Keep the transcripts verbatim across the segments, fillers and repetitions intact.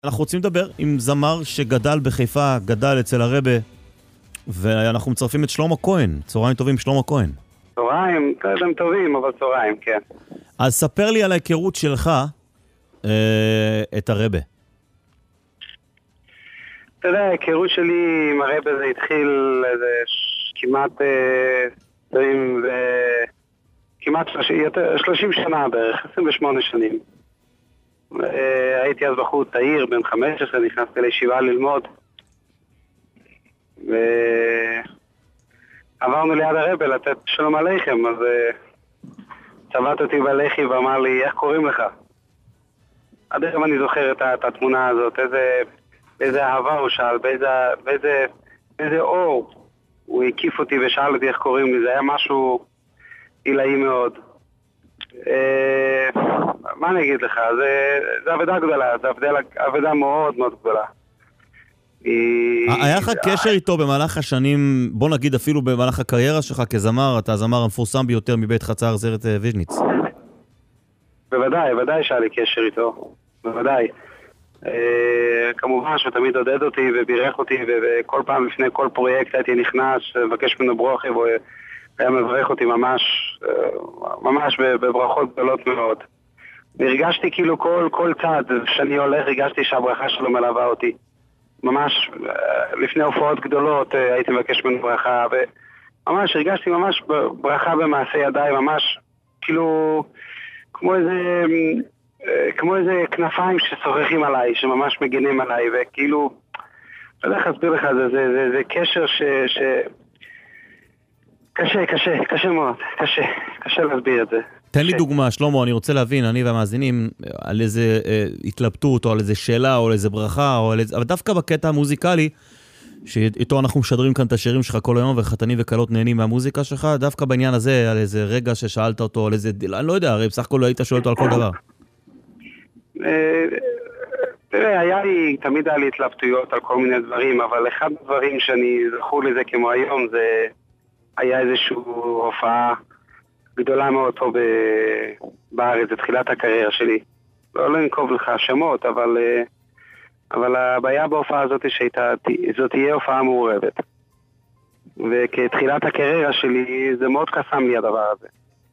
אנחנו רוצים לדבר עם זמר שגדל בחיפה, גדל אצל הרבה, ואנחנו מצרפים את שלמה כהן. צהריים טובים, שלמה כהן. צהריים, אתם טובים, אבל צהריים, כן. אז ספר לי על ההיכרות שלך אה, את הרבה. אתה יודע, ההיכרות שלי עם הרבה זה התחיל איזה כמעט אה, ו... כמעט שלושים שנה בערך, עשרים ושמונה שנים. הייתי אז בחור צעיר, בן חמש עשרה, נכנסתי לישיבה ללמוד. ועברנו ליד הרבה לתת שלום עליכם, אז צבט אותי בלחי ואמר לי, איך קוראים לך? עד היום אני זוכר את, את התמונה הזאת, איזה, איזה אהבה הוא שאל, באיזה, באיזה, באיזה אור הוא הקיף אותי ושאל אותי איך קוראים לי, זה היה משהו עילאי מאוד. אה, מה אני אגיד לך, זה, זה עבודה גדולה, זה עבודה, עבודה מאוד מאוד גדולה. היה לך קשר איתו במהלך השנים, בוא נגיד אפילו במהלך הקריירה שלך כזמר, אתה הזמר המפורסם ביותר מבית חצר זרת ויז'ניץ. בוודאי, בוודאי שהיה לי קשר איתו, בוודאי. כמובן שהוא תמיד עודד אותי ובירך אותי, וכל פעם לפני כל פרויקט הייתי נכנס, מבקש ממנו ברוכי, והוא היה מברך אותי ממש, ממש בברכות גדולות מאוד. והרגשתי כאילו כל, כל צעד שאני הולך, הרגשתי שהברכה שלו מלווה אותי. ממש לפני הופעות גדולות הייתי מבקש ממנו ברכה, וממש הרגשתי ממש ברכה במעשה ידיי, ממש כאילו כמו איזה, כמו איזה כנפיים ששוחחים עליי, שממש מגנים עליי, וכאילו, לא יודע איך להסביר לך, זה, זה, זה, זה קשר ש, ש... קשה, קשה, קשה מאוד, קשה, קשה להסביר את זה. תן לי דוגמה, שלמה, אני רוצה להבין, אני והמאזינים, על איזה אה, התלבטות, או על איזה שאלה, או על איזה ברכה, או על איזה... אבל דווקא בקטע המוזיקלי, שאיתו אנחנו משדרים כאן את השירים שלך כל היום, וחתנים וקלות נהנים מהמוזיקה שלך, דווקא בעניין הזה, על איזה רגע ששאלת אותו, על איזה... אני לא יודע, הרי בסך הכל לא היית שואל אותו על כל דבר. תראה, היה לי, תמיד היה לי התלבטויות על כל מיני דברים, אבל אחד הדברים שאני זכור לזה כמו היום, זה היה איזושהי הופעה גדולה מאוד פה בארץ, זה תחילת הקריירה שלי. לא לנקוב לך שמות, אבל, אבל הבעיה בהופעה הזאת שזאת תהיה הופעה מעורבת. וכתחילת הקריירה שלי זה מאוד קסם לי הדבר הזה.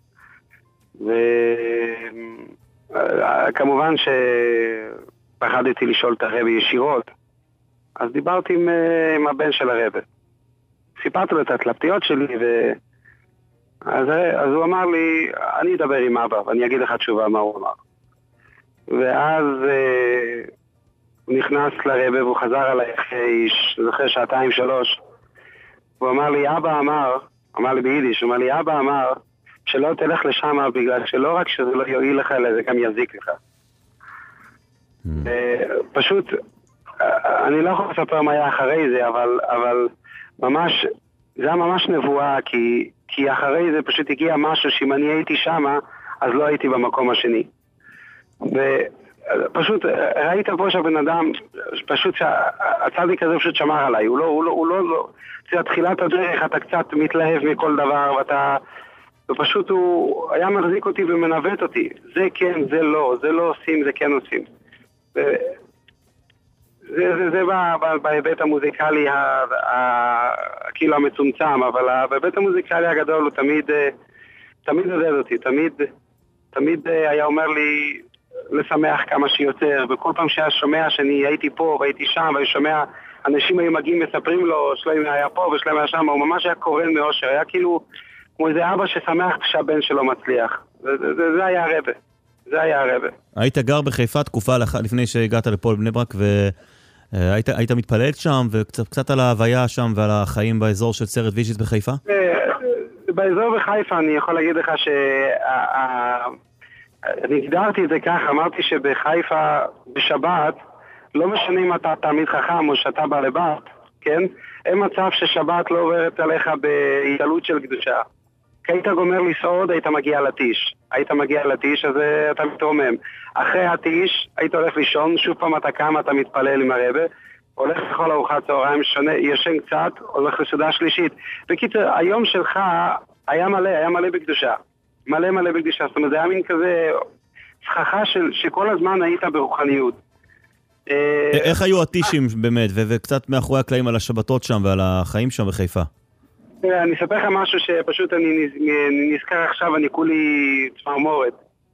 וכמובן שפחדתי לשאול את הרבי ישירות, אז דיברתי עם, עם הבן של הרבי. סיפרתי לו את התלבטיות שלי ו... אז, אז הוא אמר לי, אני אדבר עם אבא, ואני אגיד לך תשובה מה הוא אמר. ואז אה, הוא נכנס לרבא, והוא חזר עליי אחרי, אחרי שעתיים שלוש. הוא אמר לי, אבא אמר, אמר לי ביידיש, הוא אמר לי, אבא אמר, שלא תלך לשם בגלל שלא רק שזה לא יועיל לך, אלא זה גם יזיק לך. Mm. אה, פשוט, אני לא יכול לספר מה היה אחרי זה, אבל, אבל ממש, זה היה ממש נבואה, כי... כי אחרי זה פשוט הגיע משהו שאם אני הייתי שמה, אז לא הייתי במקום השני. ופשוט ראית פה שהבן אדם, פשוט שהצדיק הזה פשוט שמר עליי. הוא לא, הוא לא, הוא לא, לא. זה התחילת הדרך, אתה קצת מתלהב מכל דבר, ואתה, ופשוט הוא היה מחזיק אותי ומנווט אותי. זה כן, זה לא, זה לא עושים, זה כן עושים. ו... זה, זה, זה בהיבט המוזיקלי כאילו המצומצם, אבל בהיבט המוזיקלי הגדול הוא תמיד, תמיד עודד אותי, תמיד, תמיד היה אומר לי לשמח כמה שיותר, וכל פעם שהיה שומע שאני הייתי פה והייתי שם, והייתי שומע, אנשים היו מגיעים מספרים לו, שלהם היה פה ושלהם היה שם, הוא ממש היה קורן מאושר, היה כאילו כמו איזה אבא ששמח שהבן שלו מצליח, זה, זה, זה, זה היה הרבה, זה היה הרבה. היית גר בחיפה תקופה לפני שהגעת לפה לבני ברק ו... היית, היית מתפללת שם, וקצת קצת על ההוויה שם ועל החיים באזור של סרט ויז'ניץ בחיפה? באזור בחיפה אני יכול להגיד לך ש... אני הגדרתי את זה כך, אמרתי שבחיפה בשבת, לא משנה אם אתה תלמיד חכם או שאתה בא לבת, כן? אין מצב ששבת לא עוברת עליך בהתעלות של קדושה. כי היית גומר לסעוד, היית מגיע לטיש. היית מגיע לטיש, אז אתה מתרומם. אחרי הטיש, היית הולך לישון, שוב פעם אתה קם, אתה מתפלל עם הרבה, הולך לכל ארוחת צהריים, ישן קצת, הולך לסעודה שלישית. בקיצור, היום שלך היה מלא, היה מלא בקדושה. מלא מלא בקדושה. זאת אומרת, זה היה מין כזה סככה של, שכל הזמן היית ברוחניות. איך היו הטישים באמת, וקצת מאחורי הקלעים על השבתות שם ועל החיים שם בחיפה? אני אספר לך משהו שפשוט אני נזכר עכשיו, אני כולי צמרמורת.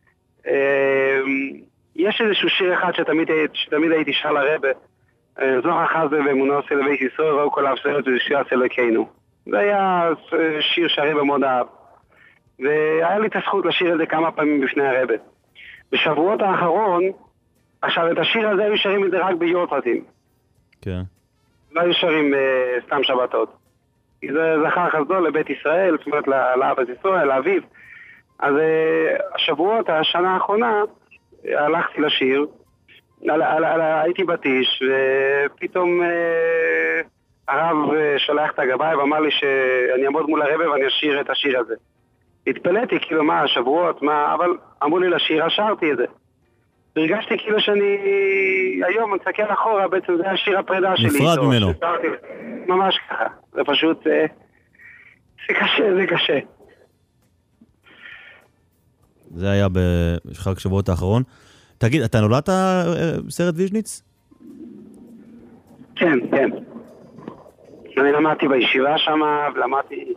יש איזשהו שיר אחד שתמיד הייתי שר לרבא, זוהר חזה ואמונו עושה לבית ישראל, ראו כל האפסרת ושיר עשה לקיינו. זה היה שיר שהרבא מאוד אהב. והיה לי את הזכות לשיר את זה כמה פעמים בפני הרבא. בשבועות האחרון, עכשיו את השיר הזה היו שרים את זה רק ביורצתים. כן. לא היו שרים סתם שבתות. זה זכר חסדו לבית ישראל, זאת אומרת לאבא ישראל, לאביו. אז השבועות, השנה האחרונה, הלכתי לשיר, הייתי בתיש, ופתאום הרב שלח את הגבאי ואמר לי שאני אעמוד מול הרבא ואני אשיר את השיר הזה. התפלאתי, כאילו מה, השבועות, מה, אבל אמרו לי לשיר, שרתי את זה. והרגשתי כאילו שאני היום מסתכל אחורה, בעצם זה השיר הפרידה שלי. נפרד ממנו. ממש ככה, זה פשוט, זה קשה, זה קשה. זה היה בחג שבועות האחרון. תגיד, אתה נולדת סרט ויז'ניץ? כן, כן. אני למדתי בישיבה שם, ולמדתי...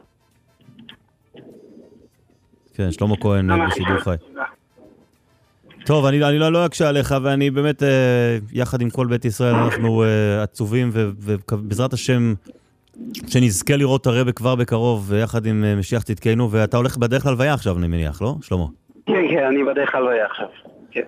כן, שלמה כהן בשידור חי. טוב, אני, אני לא, לא אקשה עליך, ואני באמת, אה, יחד עם כל בית ישראל, אנחנו אה, עצובים, ובעזרת השם, שנזכה לראות את הרבא כבר בקרוב, ויחד עם אה, משיח צדקנו, ואתה הולך בדרך להלוויה עכשיו, אני מניח, לא, שלמה? כן, כן, אני בדרך להלוויה עכשיו, כן.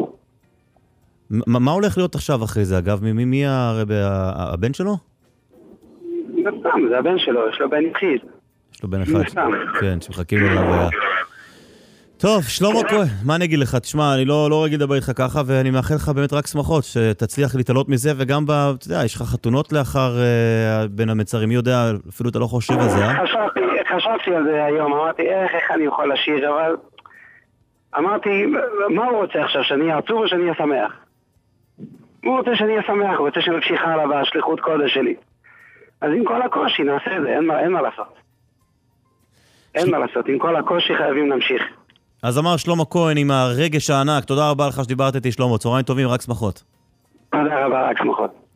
מה הולך להיות עכשיו אחרי זה, אגב? מי, מי הרבא, הבן שלו? סתם, זה הבן שלו, יש לו בן יחיד. יש לו בן אחד, כן, שמחכים לו להלוויה. טוב, שלמה כהן, מה אני אגיד לך? תשמע, אני לא, לא רגיל לדבר איתך ככה, ואני מאחל לך באמת רק שמחות, שתצליח להתעלות מזה, וגם, ב, אתה יודע, יש לך חתונות לאחר uh, בין המצרים, מי יודע, אפילו אתה לא חושב על זה, אה? חשבתי, חשבתי על זה היום, אמרתי, איך, איך אני יכול לשיר, אבל אמרתי, מה הוא רוצה עכשיו, שאני אהיה עצוב או שאני אהיה שמח? הוא רוצה שאני אהיה שמח, הוא רוצה שנמשיך הלאה בשליחות קודש שלי. אז עם כל הקושי נעשה את זה, אין מה, אין מה לעשות. אין מה לעשות, עם כל הקושי חייבים להמשיך. אז אמר שלמה כהן עם הרגש הענק, תודה רבה לך שדיברת איתי שלמה, צהריים טובים, רק שמחות. תודה רבה, רק שמחות.